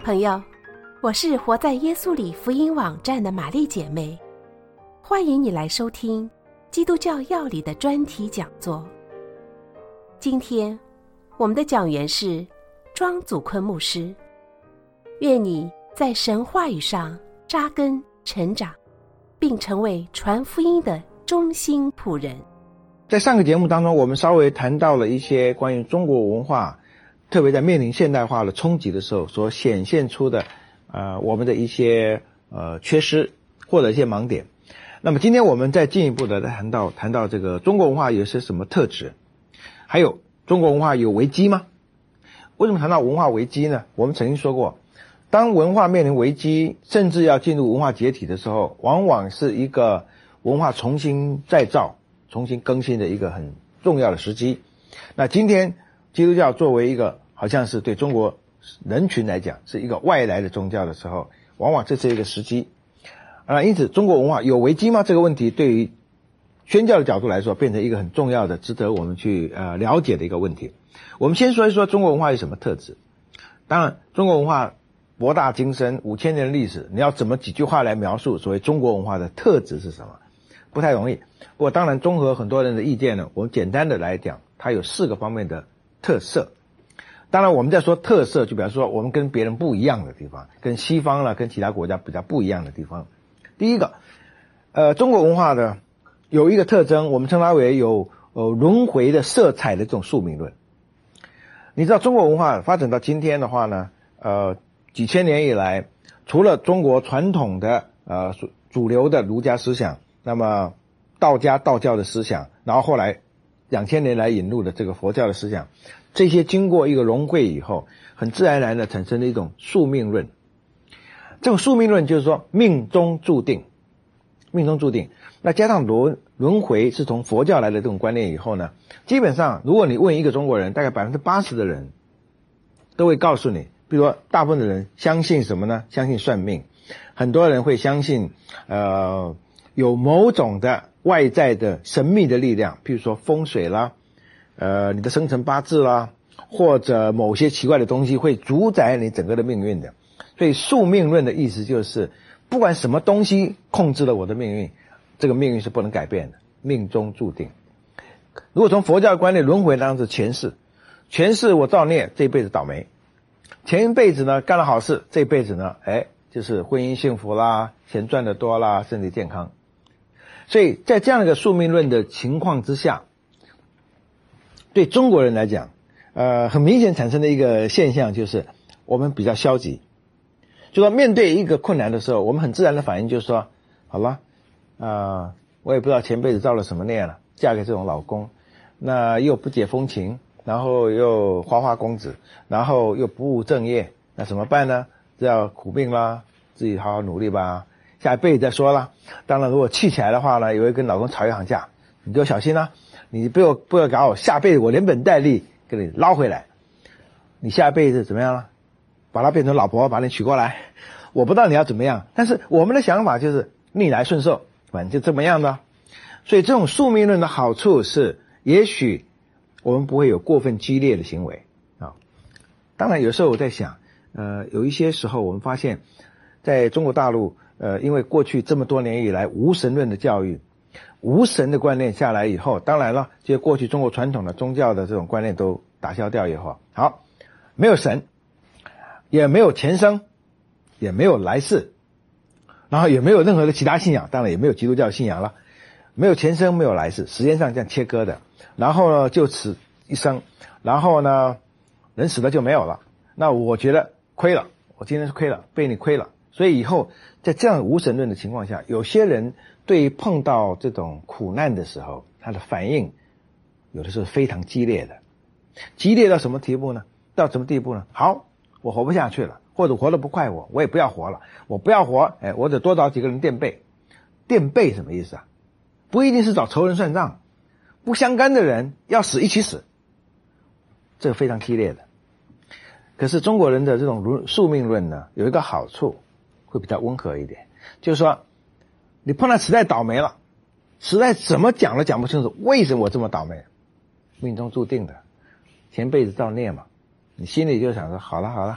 朋友，我是活在耶稣里福音网站的玛丽姐妹，欢迎你来收听基督教要理的专题讲座。今天我们的讲员是庄祖坤牧师，愿你在神话语上扎根成长，并成为传福音的忠心仆人。 在上个节目当中，我们稍微谈到了一些关于中国文化，特别在面临现代化的冲击的时候所显现出的我们的一些缺失或者一些盲点。那么今天我们再进一步的谈到这个中国文化有些什么特质，还有中国文化有危机吗？为什么谈到文化危机呢？我们曾经说过，当文化面临危机，甚至要进入文化解体的时候，往往是一个文化重新再造、重新更新的一个很重要的时机。那今天基督教作为一个好像是对中国人群来讲是一个外来的宗教的时候，往往这是一个时机。因此中国文化有危机吗？这个问题对于宣教的角度来说，变成一个很重要的值得我们去了解的一个问题。我们先说一说中国文化有什么特质。当然中国文化博大精深，5000年的历史，你要怎么几句话来描述所谓中国文化的特质是什么，不太容易。不过当然综合很多人的意见呢，我们简单的来讲，它有4个方面的特色。当然我们在说特色，就比方说我们跟别人不一样的地方，跟西方啦，跟其他国家比较不一样的地方。第一个中国文化的有一个特征，我们称它为有轮回的色彩的这种宿命论。你知道中国文化发展到今天的话呢，几千年以来，除了中国传统的主流的儒家思想，那么道教的思想，然后后来2000年来引入的这个佛教的思想，这些经过一个融汇以后，很自然而然的产生了一种宿命论。这种宿命论就是说命中注定，那加上轮回是从佛教来的这种观念以后呢，基本上如果你问一个中国人，大概 80% 的人都会告诉你，比如说大部分的人相信什么呢？相信算命。很多人会相信有某种的外在的神秘的力量，譬如说风水啦，你的生辰八字啦，或者某些奇怪的东西会主宰你整个的命运的。所以宿命论的意思就是不管什么东西控制了我的命运，这个命运是不能改变的，命中注定。如果从佛教的观念，轮回当然是前世我造孽，这一辈子倒霉，前一辈子呢干了好事，这一辈子呢就是婚姻幸福啦，钱赚得多啦，身体健康。所以在这样的一个宿命论的情况之下，对中国人来讲很明显产生的一个现象就是我们比较消极，就说面对一个困难的时候，我们很自然的反应就是说，好了我也不知道前辈子造了什么孽了，嫁给这种老公，那又不解风情，然后又花公子，然后又不务正业，那怎么办呢？只要苦命啦，自己好好努力吧，下一辈子再说啦。当然如果气起来的话呢，也会跟老公吵一场架，你就小心啦，你不要搞我，下辈子我连本带利给你捞回来。你下辈子怎么样了？把她变成老婆，把你娶过来，我不知道你要怎么样，但是我们的想法就是逆来顺受，反正就这么样的。所以这种宿命论的好处是，也许我们不会有过分激烈的行为当然有时候我在想有一些时候我们发现在中国大陆因为过去这么多年以来无神论的教育，无神的观念下来以后，当然了，就过去中国传统的宗教的这种观念都打消掉以后，好，没有神，也没有前生，也没有来世，然后也没有任何的其他信仰，当然也没有基督教信仰了，没有前生，没有来世，时间上这样切割的。然后呢就此一生，然后呢人死了就没有了。那我觉得亏了，我今天是亏了，被你亏了。所以以后在这样无神论的情况下，有些人对于碰到这种苦难的时候，他的反应有的时候非常激烈的。激烈到什么地步呢？好，我活不下去了，或者活得不快我也不要活了，我不要活，我得多找几个人垫背。垫背什么意思啊？不一定是找仇人算账，不相干的人要死一起死，这个非常激烈的。可是中国人的这种宿命论呢，有一个好处，会比较温和一点，就是说你碰到实在倒霉了，实在怎么讲都讲不清楚，为什么我这么倒霉？命中注定的，前辈子造孽嘛。你心里就想说，好了，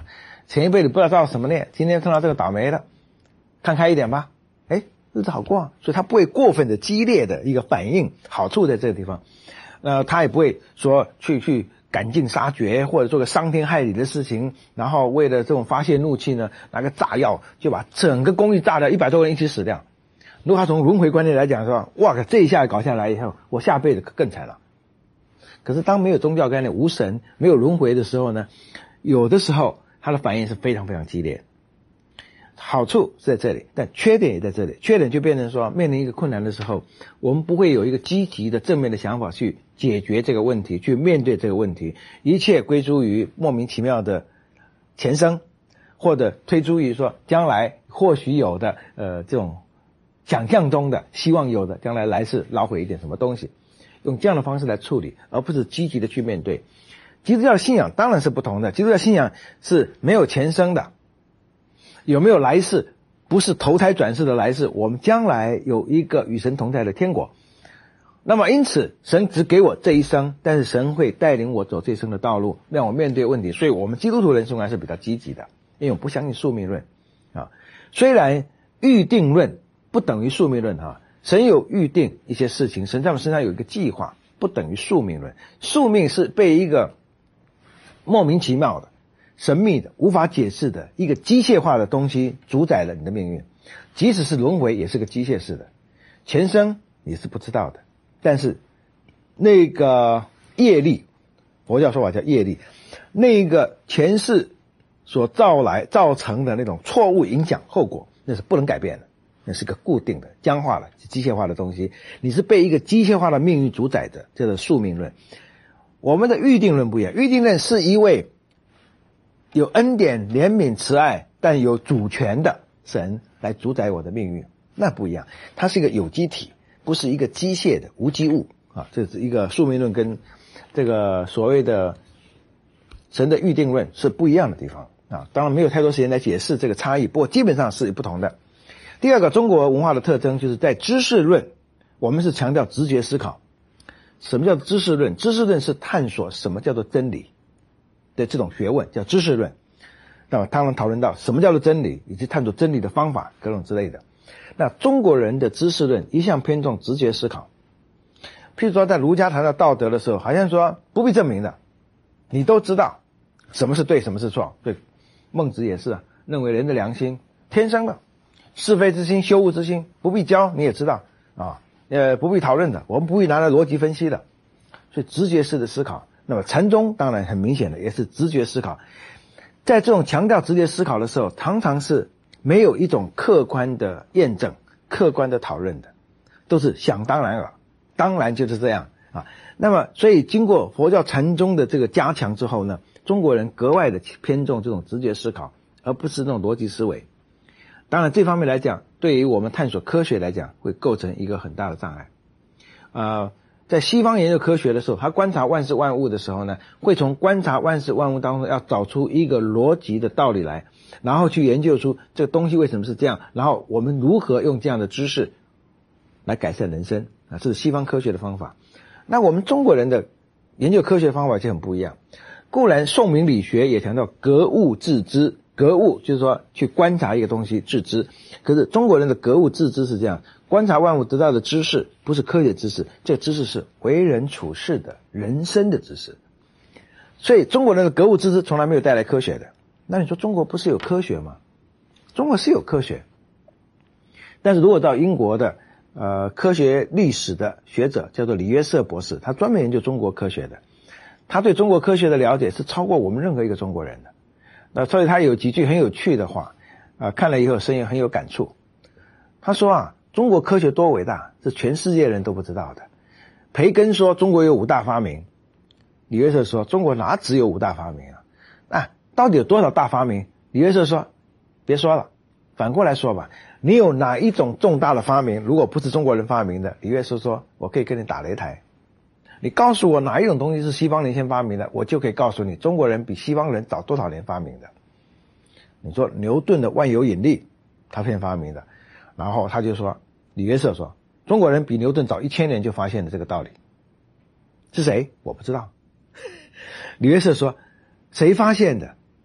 前一辈子不知道造什么孽，今天碰到这个倒霉的，看开一点吧，日子好过啊。所以他不会过分的激烈的一个反应，好处在这个地方。他也不会说去赶尽杀绝，或者做个伤天害理的事情，然后为了这种发泄怒气呢，拿个炸药就把整个公寓炸掉，100多个人一起死掉。如果他从轮回观念来讲说，哇，这一下搞下来以后，我下辈子更惨了。可是当没有宗教概念、无神、没有轮回的时候呢，有的时候他的反应是非常非常激烈。好处是在这里，但缺点也在这里。缺点就变成说，面临一个困难的时候，我们不会有一个积极的正面的想法去解决这个问题，去面对这个问题，一切归诸于莫名其妙的前生，或者推诸于说将来或许有的这种想象中的希望有的将来来世捞回一点什么东西，用这样的方式来处理，而不是积极的去面对。基督教的信仰当然是不同的，基督教信仰是没有前生的，有没有来世不是投胎转世的来世，我们将来有一个与神同在的天国。那么因此神只给我这一生，但是神会带领我走这一生的道路，让我面对问题。所以我们基督徒人生还是比较积极的，因为我不相信宿命论啊。虽然预定论不等于宿命论啊，神有预定一些事情，神在我们身上有一个计划，不等于宿命论。宿命是被一个莫名其妙的、神秘的、无法解释的一个机械化的东西主宰了你的命运。即使是轮回也是个机械式的，前生你是不知道的，但是那个业力，佛教说法叫业力，那个前世所造成的那种错误影响后果，那是不能改变的，那是个固定的、僵化的、机械化的东西。你是被一个机械化的命运主宰的，叫做宿命论。我们的预定论不一样，预定论是一位有恩典、怜悯、慈爱，但有主权的神来主宰我的命运，那不一样。它是一个有机体，不是一个机械的无机物啊。这是一个宿命论跟这个所谓的神的预定论是不一样的地方啊。当然没有太多时间来解释这个差异，不过基本上是不同的。第二个，中国文化的特征就是在知识论，我们是强调直觉思考。什么叫知识论？知识论是探索什么叫做真理的这种学问，叫知识论。那么当然讨论到什么叫做真理，以及探索真理的方法各种之类的。那中国人的知识论一向偏重直觉思考。譬如说在儒家谈到道德的时候，好像说不必证明的，你都知道什么是对什么是错。对，孟子也是啊，认为人的良心天生的，是非之心羞恶之心不必教你也知道啊，不必讨论的，我们不必拿来逻辑分析的。所以直觉式的思考。那么禅宗当然很明显的也是直觉思考。在这种强调直觉思考的时候，常常是没有一种客观的验证、客观的讨论的，都是想当然了，当然就是这样啊。那么所以经过佛教禅宗的这个加强之后呢，中国人格外的偏重这种直觉思考，而不是那种逻辑思维。当然这方面来讲，对于我们探索科学来讲会构成一个很大的障碍。在西方研究科学的时候，他观察万事万物的时候呢，会从观察万事万物当中要找出一个逻辑的道理来，然后去研究出这个东西为什么是这样，然后我们如何用这样的知识来改善人生啊，这是西方科学的方法。那我们中国人的研究科学方法就很不一样。固然宋明理学也强调格物致知，格物就是说去观察一个东西致知，可是中国人的格物致知是这样，观察万物得到的知识不是科学知识，这个知识是为人处事的人生的知识。所以中国人的格物致知从来没有带来科学的。那你说中国不是有科学吗？中国是有科学，但是如果到英国的科学历史的学者叫做李约瑟博士，他专门研究中国科学的，他对中国科学的了解是超过我们任何一个中国人的。那所以他有几句很有趣的话看了以后深也很有感触。他说中国科学多伟大，是全世界人都不知道的。培根说中国有5大发明，李约瑟说中国哪只有5大发明啊？到底有多少大发明？李约瑟说别说了，反过来说吧，你有哪一种重大的发明如果不是中国人发明的？李约瑟说我可以跟你打擂台，你告诉我哪一种东西是西方人先发明的，我就可以告诉你中国人比西方人早多少年发明的。你说牛顿的万有引力他先发明的，然后他就说李约瑟说中国人比牛顿早1000年就发现了这个道理。是谁？我不知道。李约瑟说谁发现的？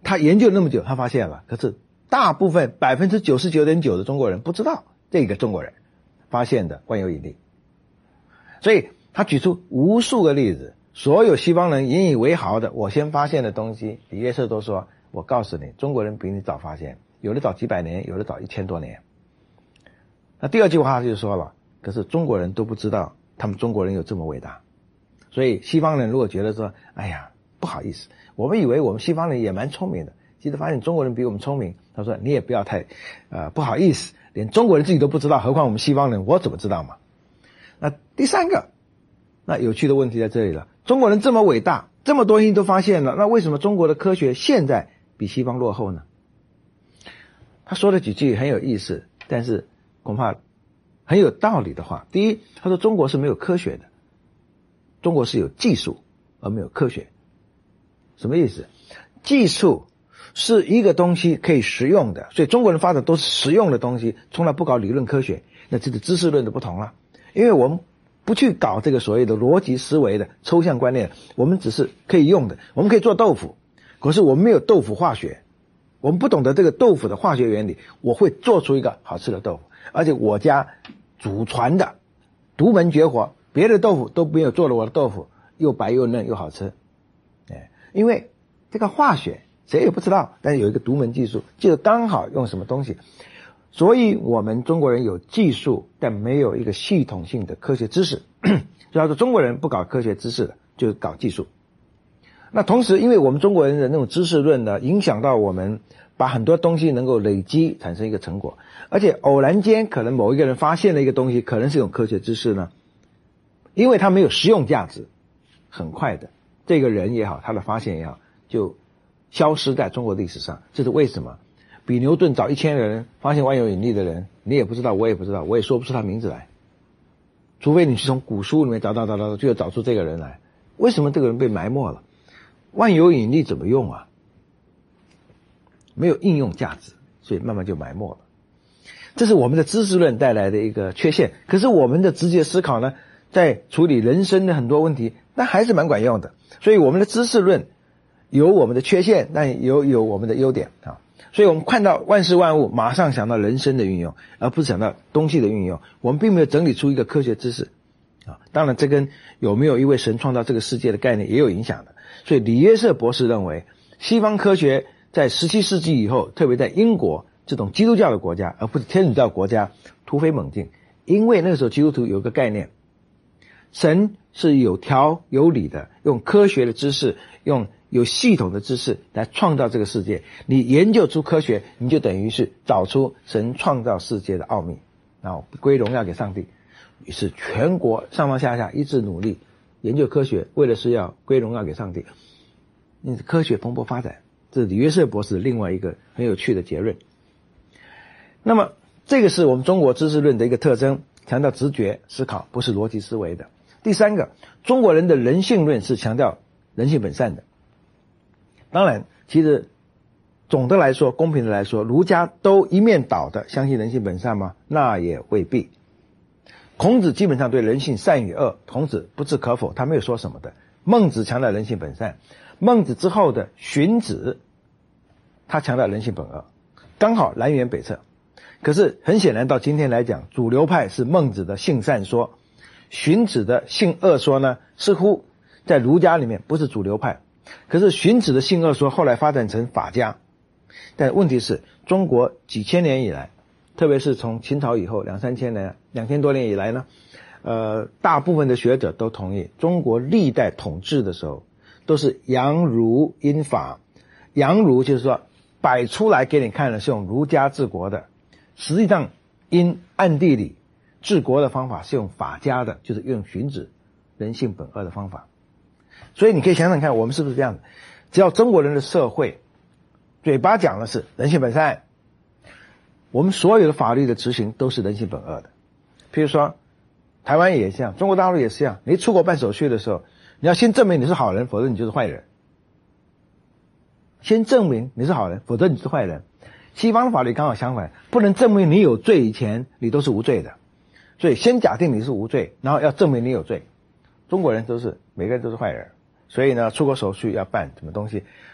他研究了那么久，他发现了，可是大部分99.9%的中国人不知道这个中国人发现的万有引力。所以他举出无数个例子，所有西方人引以为豪的我先发现的东西，李约瑟都说，我告诉你，中国人比你早发现，有的早几百年，有的早1000多年。那第二句话他就说了，可是中国人都不知道他们中国人有这么伟大。所以西方人如果觉得说，哎呀不好意思，我们以为我们西方人也蛮聪明的，其实发现中国人比我们聪明，他说你也不要太不好意思，连中国人自己都不知道，何况我们西方人，我怎么知道嘛。那第三个，那有趣的问题在这里了，中国人这么伟大，这么多东西都发现了，那为什么中国的科学现在比西方落后呢？他说了几句很有意思，但是恐怕很有道理的话。第一，他说中国是没有科学的，中国是有技术而没有科学。什么意思？技术是一个东西可以实用的，所以中国人发展都是实用的东西，从来不搞理论科学，那这个知识论的不同了。因为我们不去搞这个所谓的逻辑思维的抽象观念，我们只是可以用的，我们可以做豆腐，可是我们没有豆腐化学，我们不懂得这个豆腐的化学原理，我会做出一个好吃的豆腐，而且我家祖传的独门绝活，别的豆腐都没有做了我的豆腐又白又嫩又好吃。因为这个化学谁也不知道，但是有一个独门技术，就是刚好用什么东西，所以我们中国人有技术，但没有一个系统性的科学知识。所以他说中国人不搞科学知识的，就是搞技术。那同时因为我们中国人的那种知识论呢，影响到我们把很多东西能够累积产生一个成果，而且偶然间可能某一个人发现了一个东西，可能是一种科学知识呢，因为它没有实用价值，很快的这个人也好，他的发现也好，就消失在中国历史上。这是为什么？比牛顿早1000人发现万有引力的人，你也不知道，我也不知道，我也说不出他名字来，除非你去从古书里面找，就找出这个人来。为什么这个人被埋没了？万有引力怎么用啊？没有应用价值，所以慢慢就埋没了。这是我们的知识论带来的一个缺陷。可是我们的直觉思考呢，在处理人生的很多问题，那还是蛮管用的。所以我们的知识论有我们的缺陷，但有我们的优点啊。所以我们看到万事万物，马上想到人生的运用，而不是想到东西的运用。我们并没有整理出一个科学知识啊。当然这跟有没有一位神创造这个世界的概念也有影响的。所以李约瑟博士认为，西方科学在17世纪以后，特别在英国这种基督教的国家，而不是天主教国家，突飞猛进。因为那个时候基督徒有个概念，神是有条有理的，用科学的知识，用有系统的知识来创造这个世界。你研究出科学，你就等于是找出神创造世界的奥秘，然后归荣耀给上帝。于是全国上上下下一致努力研究科学，为的是要归荣耀给上帝。因此科学蓬勃发展，这是李约瑟博士另外一个很有趣的结论。那么这个是我们中国知识论的一个特征，强调直觉思考，不是逻辑思维的。第三个，中国人的人性论是强调人性本善的。当然其实总的来说，公平的来说，儒家都一面倒的相信人性本善吗？那也未必。孔子基本上对人性善与恶，孔子不置可否，他没有说什么的。孟子强调人性本善，孟子之后的荀子他强调人性本恶，刚好南辕北辙。可是很显然到今天来讲，主流派是孟子的性善说，荀子的性恶说呢，似乎在儒家里面不是主流派。可是荀子的性恶说后来发展成法家。但问题是中国几千年以来，特别是从秦朝以后2000-3000年2000多年以来呢，大部分的学者都同意，中国历代统治的时候都是扬儒因法。扬儒就是说摆出来给你看的是用儒家治国的，实际上因暗地里治国的方法是用法家的，就是用荀子人性本恶的方法。所以你可以想想看，我们是不是这样的？只要中国人的社会嘴巴讲的是人性本善，我们所有的法律的执行都是人性本恶的。譬如说台湾也是这样，中国大陆也是这样，你出国办手续的时候，你要先证明你是好人，否则你就是坏人。先证明你是好人，否则你是坏人。西方的法律刚好相反，不能证明你有罪以前你都是无罪的，所以先假定你是无罪，然后要证明你有罪。中国人都是每个人都是坏人，所以呢出国手续要办什么东西，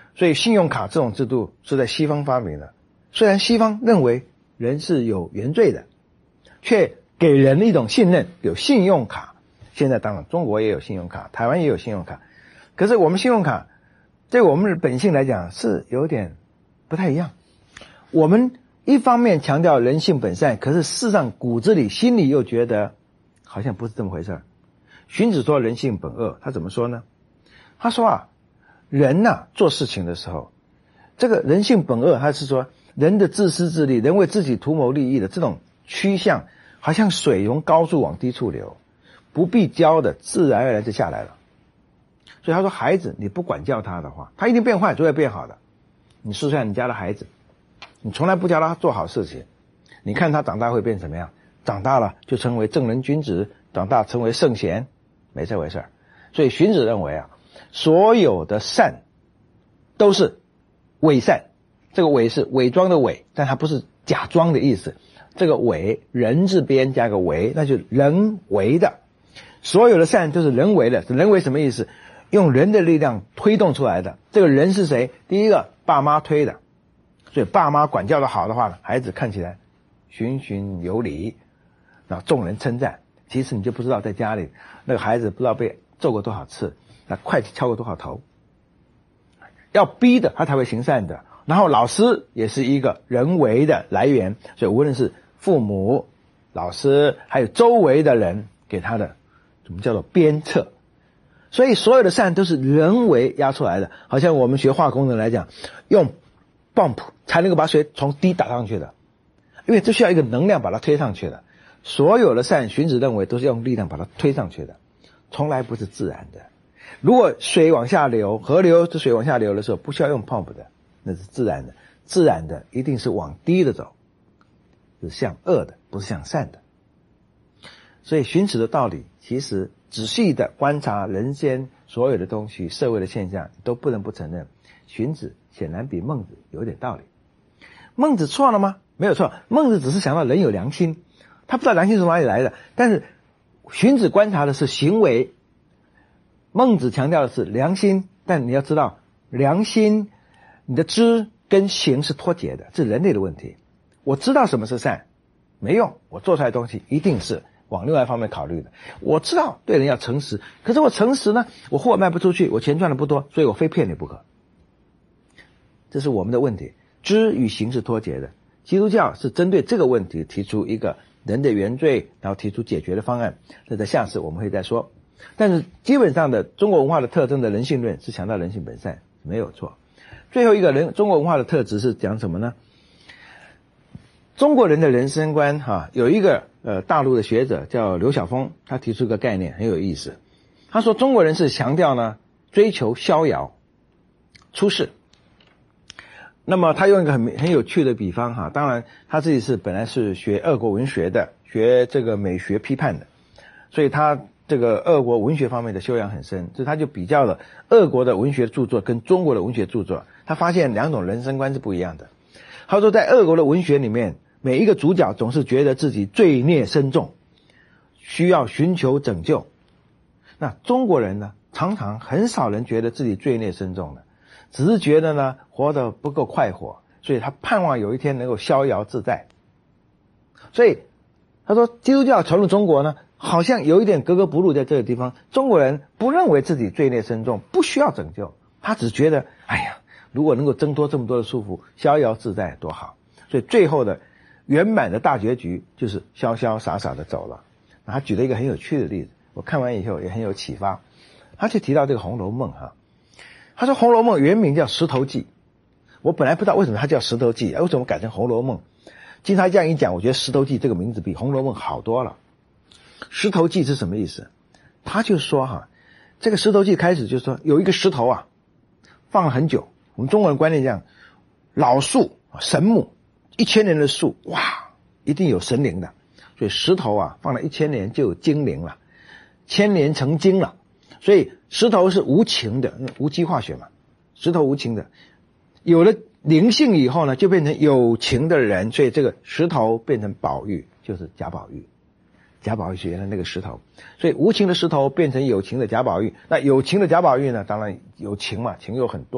所以信用卡这种制度是在西方发明的。虽然西方认为人是有原罪的，却给人一种信任，有信用卡。现在当然中国也有信用卡，台湾也有信用卡，可是我们信用卡对我们的本性来讲是有点不太一样。我们一方面强调人性本善，可是事实上骨子里心里又觉得好像不是这么回事。荀子说人性本恶，他怎么说呢？他说人做事情的时候，这个人性本恶，他是说人的自私自利，人为自己图谋利益的这种趋向，好像水从高处往低处流，不必教的自然而然就下来了。所以他说孩子你不管教他的话，他一定变坏，就会变好的。你试试看你家的孩子，你从来不教他做好事情，你看他长大会变怎么样？长大了就成为正人君子，长大成为圣贤，没这回事。所以荀子认为所有的善都是伪善，这个伪是伪装的伪，但它不是假装的意思。这个伪人字边加个为，那就是人为的。所有的善都是人为的，人为什么意思？用人的力量推动出来的。这个人是谁？第一个爸妈推的，所以爸妈管教的好的话，孩子看起来循循有礼，然后众人称赞。其实你就不知道在家里那个孩子不知道被揍过多少次，那筷子敲过多少头。要逼的他才会行善的。然后老师也是一个人为的来源，所以无论是父母、老师还有周围的人给他的怎么叫做鞭策。所以所有的善都是人为压出来的。好像我们学化工的来讲，用 pump 才能够把水从低打上去的，因为这需要一个能量把它推上去的。所有的善荀子认为都是用力量把它推上去的，从来不是自然的。如果水往下流，河流这水往下流的时候不需要用 pump 的，那是自然的。自然的一定是往低的走，是向恶的，不是向善的。所以荀子的道理其实仔细的观察人间所有的东西，社会的现象，都不能不承认荀子显然比孟子有点道理。孟子错了吗？没有错，孟子只是想到人有良心，他不知道良心是从哪里来的。但是荀子观察的是行为，孟子强调的是良心。但你要知道，良心你的知跟行是脱节的，这是人类的问题。我知道什么是善没用，我做出来的东西一定是往另外一方面考虑的。我知道对人要诚实，可是我诚实呢，我货卖不出去，我钱赚的不多，所以我非骗你不可。这是我们的问题，知与行是脱节的。基督教是针对这个问题提出一个人的原罪，然后提出解决的方案，这在下次我们会再说。但是基本上的中国文化的特征的人性论是强调人性本善，没有错。最后一个中国文化的特质是讲什么呢？中国人的人生观有一个大陆的学者叫刘晓峰，他提出一个概念很有意思。他说中国人是强调呢追求逍遥出世。那么他用一个很有趣的比方当然他自己是本来是学俄国文学的，学这个美学批判的，所以他这个俄国文学方面的修养很深，所以他就比较了俄国的文学著作跟中国的文学著作，他发现两种人生观是不一样的。他说在俄国的文学里面，每一个主角总是觉得自己罪孽深重，需要寻求拯救。那中国人呢，常常很少人觉得自己罪孽深重的，只是觉得呢活得不够快活，所以他盼望有一天能够逍遥自在。所以他说基督教传入中国呢，好像有一点格格不入在这个地方。中国人不认为自己罪孽深重，不需要拯救，他只觉得哎呀，如果能够挣脱这么多的束缚，逍遥自在多好。所以最后的圆满的大结局就是潇潇洒洒的走了。他举了一个很有趣的例子，我看完以后也很有启发。他就提到这个《红楼梦》他说《红楼梦》原名叫《石头记》，我本来不知道为什么它叫《石头记》，为什么改成《红楼梦》。经他这样一讲，我觉得《石头记》这个名字比《红楼梦》好多了。石头记是什么意思？他就说这个石头记开始就是说有一个石头放了很久，我们中国人观念这样，老树神木1000年的树，哇，一定有神灵的，所以石头放了1000年就有精灵了，1000年成精了。所以石头是无情的，无机化学嘛，石头无情的，有了灵性以后呢，就变成有情的人，所以这个石头变成宝玉，就是贾宝玉。贾宝玉是原来那个石头，所以无情的石头变成有情的贾宝玉。那有情的贾宝玉呢，当然有情嘛，情有很多嘛，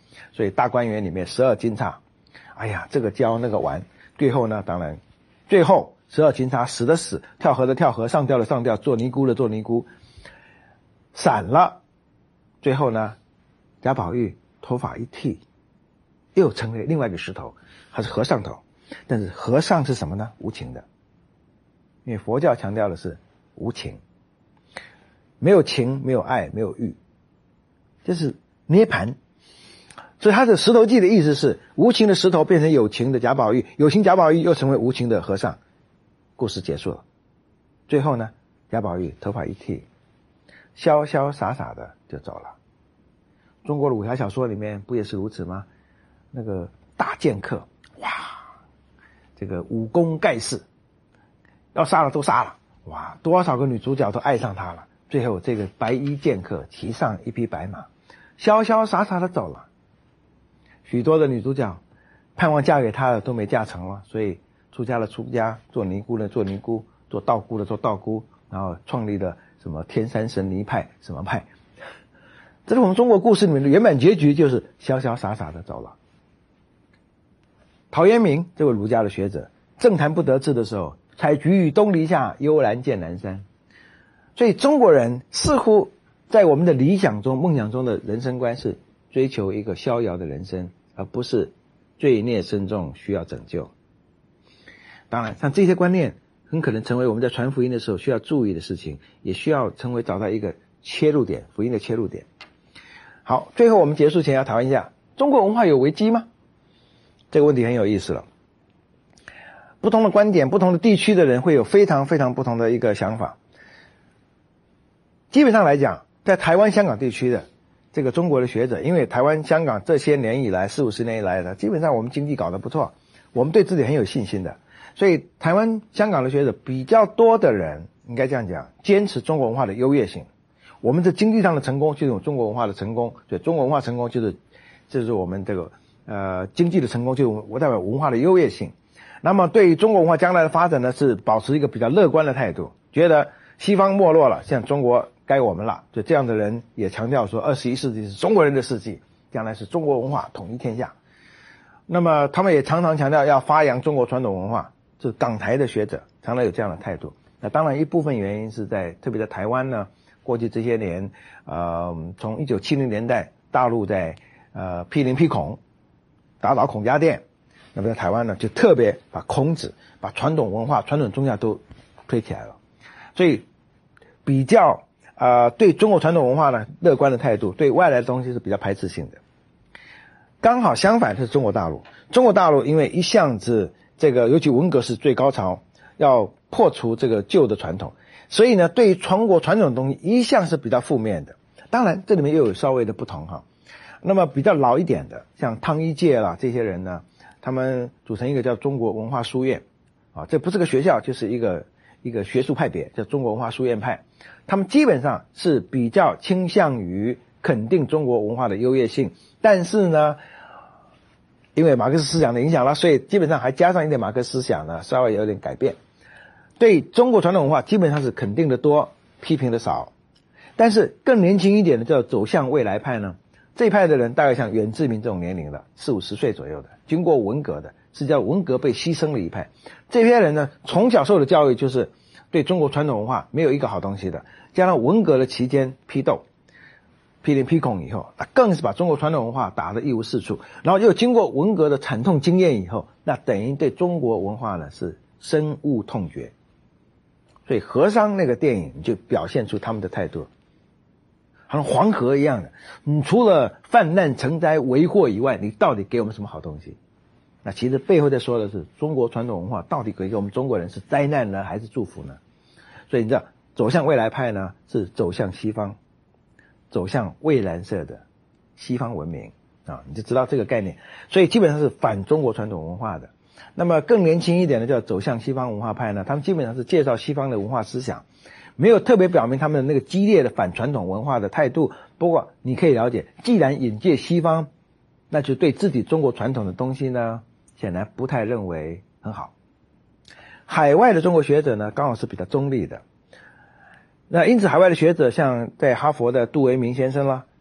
所以大观园里面12金叉，哎呀，这个教那个玩，最后呢，当然，最后12金叉死的死，跳河的跳河，上吊的上吊，做尼姑的做尼姑，散了。最后呢，贾宝玉头发一剃，又成为另外一个石头，他是和尚头。但是和尚是什么呢？无情的。因为佛教强调的是无情，没有情，没有爱，没有欲，就是涅槃。所以他的石头记的意思是，无情的石头变成有情的贾宝玉，有情贾宝玉又成为无情的和尚。故事结束了。最后呢，贾宝玉头发一剃，潇潇洒洒的就走了。中国的武侠小说里面不也是如此吗？那个大剑客，哇，这个武功盖世，要杀了都杀了，哇，多少个女主角都爱上他了。最后这个白衣剑客骑上一匹白马，潇潇洒洒的走了。许多的女主角盼望嫁给他的都没嫁成了，所以出家的出家，做尼姑的做尼姑，做道姑的做道姑，然后创立了什么天山神尼派什么派。这是我们中国故事里面的原本结局，就是潇潇洒洒的走了。陶渊明这位儒家的学者，政坛不得志的时候，采菊与东篱下，悠然见南山。所以中国人似乎在我们的理想中、梦想中的人生观是追求一个逍遥的人生，而不是罪孽深重需要拯救。当然，像这些观念很可能成为我们在传福音的时候需要注意的事情，也需要成为找到一个切入点，福音的切入点。好，最后我们结束前要讨论一下，中国文化有危机吗？这个问题很有意思了。不同的观点，不同的地区的人会有非常非常不同的一个想法。基本上来讲，在台湾、香港地区的这个中国的学者，因为台湾、香港这些年以来40-50年以来的，基本上我们经济搞得不错，我们对自己很有信心的，所以台湾、香港的学者比较多的人，应该这样讲，坚持中国文化的优越性。我们在经济上的成功就是中国文化的成功，对，中国文化成功就是我们这个经济的成功，就是我代表文化的优越性。那么对于中国文化将来的发展呢，是保持一个比较乐观的态度，觉得西方没落了，像中国该我们了。就这样的人也强调说21世纪是中国人的世纪，将来是中国文化统一天下。那么他们也常常强调要发扬中国传统文化，就是港台的学者常常有这样的态度。那当然一部分原因是特别在台湾呢，过去这些年从1970年代大陆在批林批孔，打倒孔家店，那么在台湾呢就特别把孔子、把传统文化、传统宗教都推起来了。所以比较对中国传统文化呢乐观的态度，对外来的东西是比较排斥性的。刚好相反是中国大陆，中国大陆因为一向是这个，尤其文革是最高潮，要破除这个旧的传统，所以呢对于中国传统的东西一向是比较负面的。当然这里面又有稍微的不同哈。那么比较老一点的，像汤一介啦这些人呢，他们组成一个叫中国文化书院这不是个学校，就是一个学术派别，叫中国文化书院派。他们基本上是比较倾向于肯定中国文化的优越性，但是呢因为马克思思想的影响了，所以基本上还加上一点马克思思想呢，稍微有点改变。对中国传统文化基本上是肯定的多，批评的少。但是更年轻一点的叫走向未来派呢，这一派的人大概像阮志明这种年龄的40-50岁左右的，经过文革的，是叫文革被牺牲了一派。这批人呢从小受的教育就是对中国传统文化没有一个好东西的，加上文革的期间批斗批林批孔以后，那更是把中国传统文化打得一无是处，然后又经过文革的惨痛经验以后，那等于对中国文化呢是深恶痛绝。所以和尚那个电影就表现出他们的态度，好像黄河一样的，你除了泛滥成灾为祸以外，你到底给我们什么好东西？那其实背后在说的是中国传统文化到底给我们中国人是灾难呢还是祝福呢？所以你知道走向未来派呢是走向西方，走向蔚蓝色的西方文明你就知道这个概念。所以基本上是反中国传统文化的。那么更年轻一点的叫走向西方文化派呢，他们基本上是介绍西方的文化思想，没有特别表明他们的那个激烈的反传统文化的态度。不过你可以了解，既然引介西方，那就对自己中国传统的东西呢显然不太认为很好。海外的中国学者呢刚好是比较中立的，那因此海外的学者像在哈佛的杜维明先生啦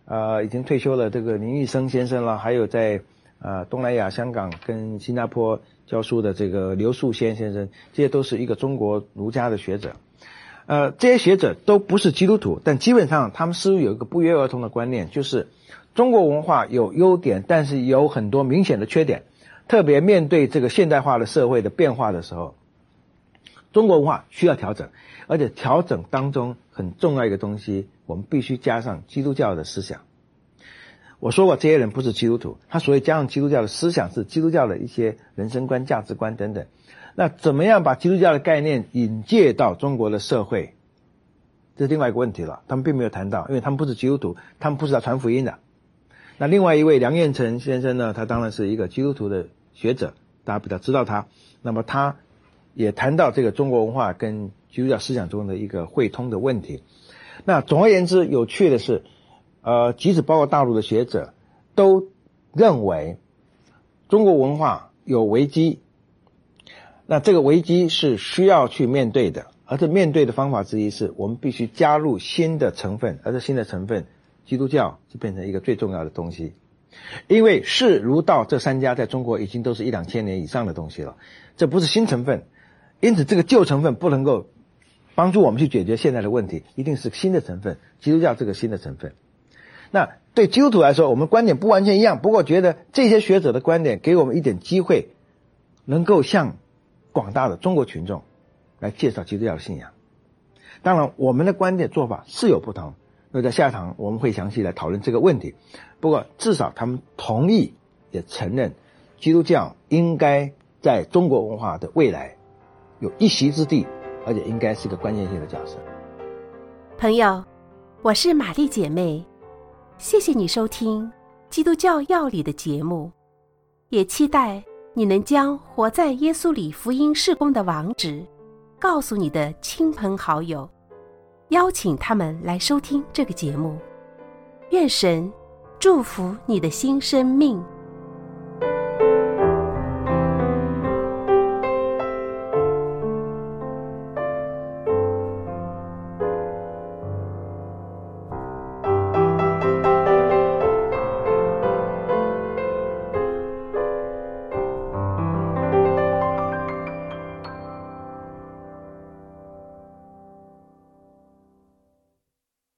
已经退休了这个林玉生先生了，还有在东南亚、香港跟新加坡教书的这个刘树先生，这些都是一个中国儒家的学者。这些学者都不是基督徒，但基本上他们似乎有一个不约而同的观念，就是中国文化有优点，但是有很多明显的缺点。特别面对这个现代化的社会的变化的时候，中国文化需要调整，而且调整当中很重要一个东西，我们必须加上基督教的思想。我说过这些人不是基督徒，他所谓加上基督教的思想是基督教的一些人生观、价值观等等。那怎么样把基督教的概念引介到中国的社会，这是另外一个问题了，他们并没有谈到，因为他们不是基督徒，他们不是来传福音的。那另外一位梁彦成先生呢，他当然是一个基督徒的学者，大家比较知道他，那么他也谈到这个中国文化跟基督教思想中的一个汇通的问题。那总而言之，有趣的是即使包括大陆的学者都认为中国文化有危机，那这个危机是需要去面对的，而这面对的方法之一是我们必须加入新的成分，而这新的成分基督教是变成一个最重要的东西。因为士儒道这三家在中国已经都是1-2千年以上的东西了，这不是新成分，因此这个旧成分不能够帮助我们去解决现在的问题，一定是新的成分，基督教这个新的成分。那对基督徒来说，我们观点不完全一样，不过觉得这些学者的观点给我们一点机会，能够向广大的中国群众来介绍基督教的信仰。当然我们的观点做法是有不同，那在下一堂我们会详细来讨论这个问题。不过至少他们同意也承认基督教应该在中国文化的未来有一席之地，而且应该是个关键性的角色。 朋友，我是玛丽姐妹，谢谢你收听基督教要理的节目，也期待你能将活在耶稣里福音事工的网址告诉你的亲朋好友，邀请他们来收听这个节目。愿神祝福你的新生命。